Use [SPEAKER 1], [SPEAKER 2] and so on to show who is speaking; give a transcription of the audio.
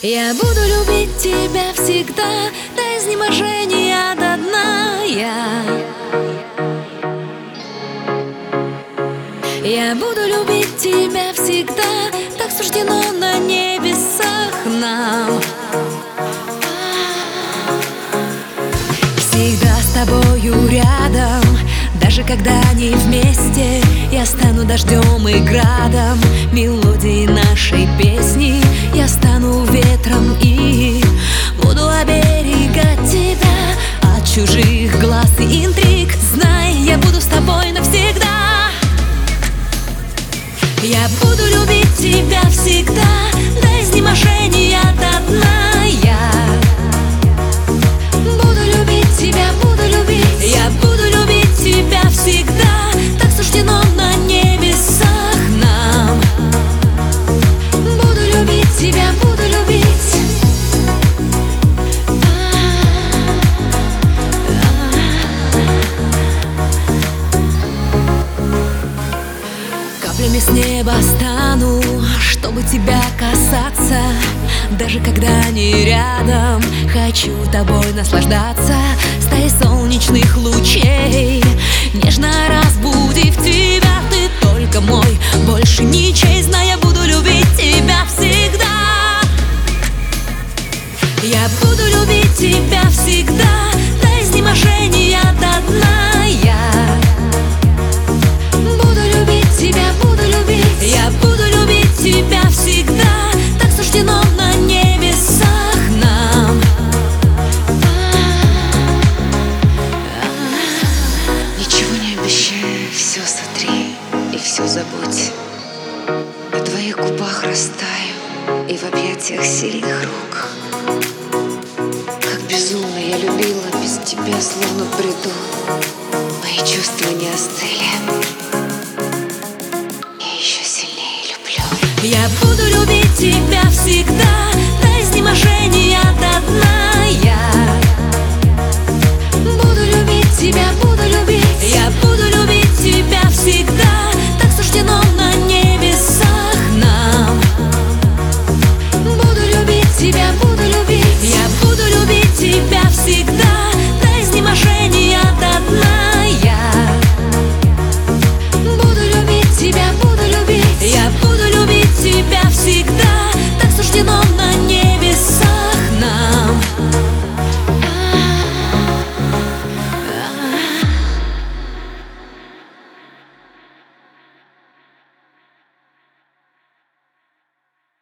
[SPEAKER 1] Я буду любить тебя всегда, до изнеможения, до дна. Я буду любить тебя всегда, так суждено на небесах нам. Всегда с тобою рядом, даже когда не вместе. Я стану дождем и градом мелодии нашей песни. Я стану ветром и буду оберегать тебя от чужих глаз и интриг. Знай, я буду с тобой навсегда. Я буду любить тебя всегда, до изнеможения, до дна. Я буду любить тебя, буду любить. Я буду любить тебя всегда, так суждено на небесах нам. Буду любить тебя, буду любить. Каплями с неба стану, чтобы тебя касаться. Даже когда не рядом, хочу тобой наслаждаться. Стая солнечных лучей, нежно разбудив тебя. Ты только мой, больше ничей. Знай, я буду любить тебя всегда. Я буду любить тебя всегда, до изнеможения, до дна. Я буду любить тебя, буду любить. Я буду любить тебя всегда, так суждено на небесах нам.
[SPEAKER 2] Ничего не обещай, все сотри и все забудь. На твоих губах растаю и в объятиях сильных рук. Как безумно я любила без тебя, словно в бреду. Мои чувства не остыли. Я еще сильнее люблю.
[SPEAKER 1] Я буду любить тебя